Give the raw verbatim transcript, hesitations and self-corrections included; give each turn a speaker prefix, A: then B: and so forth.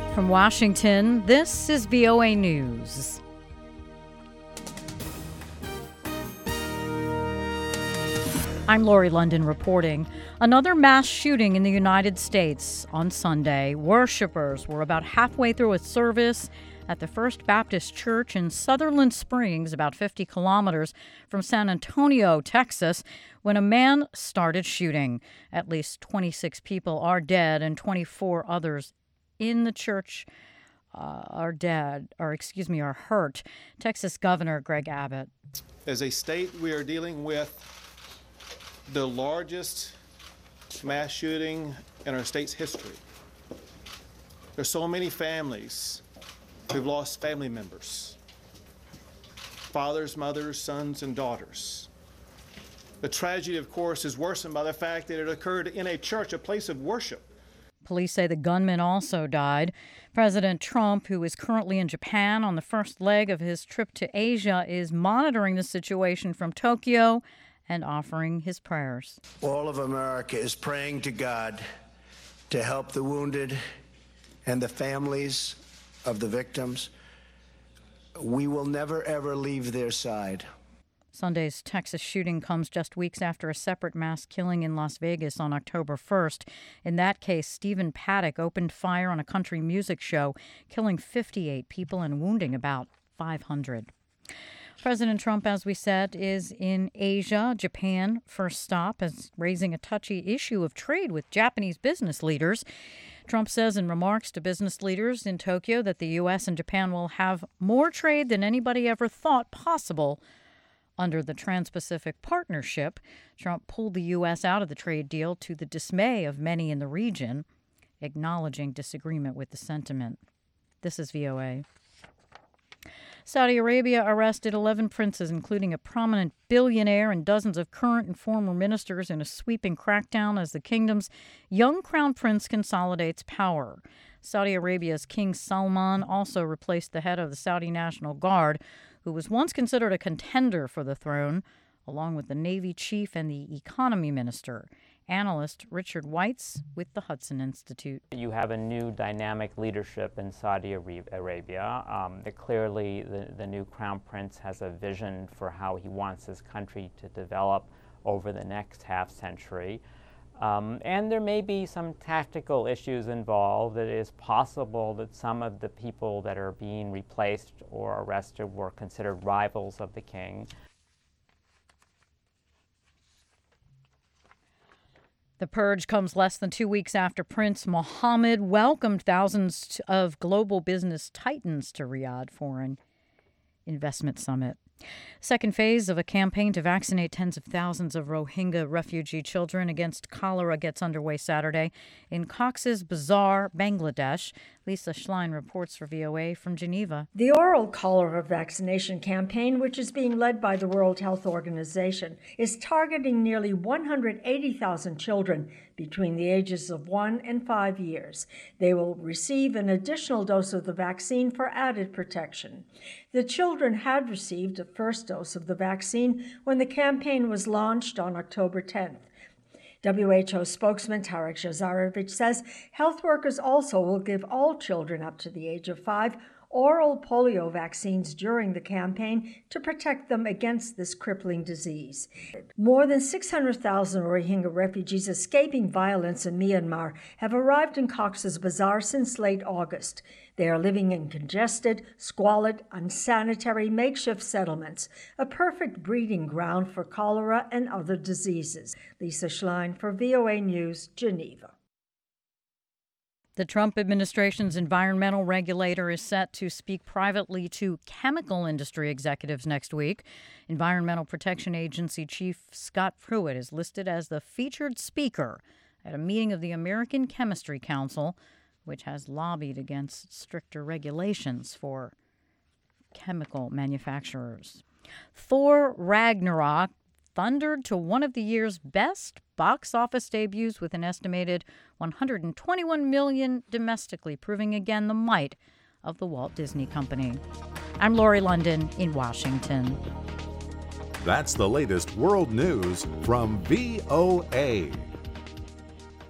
A: From Washington, this is V O A News. I'm Lori London reporting. Another mass shooting in the United States on Sunday. Worshippers were about halfway through a service at the First Baptist Church in Sutherland Springs, about fifty kilometers from San Antonio, Texas, when a man started shooting. At least twenty-six people are dead and twenty-four others in the church uh, are dead, or excuse me, are hurt. Texas Governor Greg Abbott.
B: As a state, we are dealing with the largest mass shooting in our state's history. There's so many families who've lost family members, fathers, mothers, sons, and daughters. The tragedy, of course, is worsened by the fact that it occurred in a church, a place of worship.
A: Police say the gunman also died. President Trump, who is currently in Japan on the first leg of his trip to Asia, is monitoring the situation from Tokyo and offering his prayers.
C: All of America is praying to God to help the wounded and the families of the victims. We will never, ever leave their side.
A: Sunday's Texas shooting comes just weeks after a separate mass killing in Las Vegas on October first. In that case, Stephen Paddock opened fire on a country music show, killing fifty-eight people and wounding about five hundred. President Trump, as we said, is in Asia. Japan, first stop, is raising a touchy issue of trade with Japanese business leaders. Trump says in remarks to business leaders in Tokyo that the U S and Japan will have more trade than anybody ever thought possible under the Trans-Pacific Partnership. Trump pulled the U S out of the trade deal to the dismay of many in the region, acknowledging disagreement with the sentiment. This is V O A. Saudi Arabia arrested eleven princes, including a prominent billionaire and dozens of current and former ministers, in a sweeping crackdown as the kingdom's young crown prince consolidates power. Saudi Arabia's King Salman also replaced the head of the Saudi National Guard, who was once considered a contender for the throne, along with the Navy chief and the economy minister. Analyst Richard Weitz with the Hudson Institute.
D: You have a new dynamic leadership in Saudi Arabia. Um, that clearly, the, the new crown prince has a vision for how he wants his country to develop over the next half century. Um, and there may be some tactical issues involved. It is possible that some of the people that are being replaced or arrested were considered rivals of the king.
A: The purge comes less than two weeks after Prince Mohammed welcomed thousands of global business titans to Riyadh for an investment summit. Second phase of a campaign to vaccinate tens of thousands of Rohingya refugee children against cholera gets underway Saturday in Cox's Bazar, Bangladesh. Lisa Schlein reports for V O A from Geneva.
E: The oral cholera vaccination campaign, which is being led by the World Health Organization, is targeting nearly one hundred eighty thousand children between the ages of one and five years. They will receive an additional dose of the vaccine for added protection. The children had received a first dose of the vaccine when the campaign was launched on October tenth. W H O spokesman Tarek Jazarevic says health workers also will give all children up to the age of five oral polio vaccines during the campaign to protect them against this crippling disease. More than six hundred thousand Rohingya refugees escaping violence in Myanmar have arrived in Cox's Bazar since late August. They are living in congested, squalid, unsanitary makeshift settlements, a perfect breeding ground for cholera and other diseases. Lisa Schlein for V O A News, Geneva.
A: The Trump administration's environmental regulator is set to speak privately to chemical industry executives next week. Environmental Protection Agency Chief Scott Pruitt is listed as the featured speaker at a meeting of the American Chemistry Council, which has lobbied against stricter regulations for chemical manufacturers. Thor Ragnarok thundered to one of the year's best box office debuts with an estimated one hundred twenty-one million dollars domestically, proving again the might of the Walt Disney Company. I'm Lori London in Washington.
F: That's the latest world news from V O A.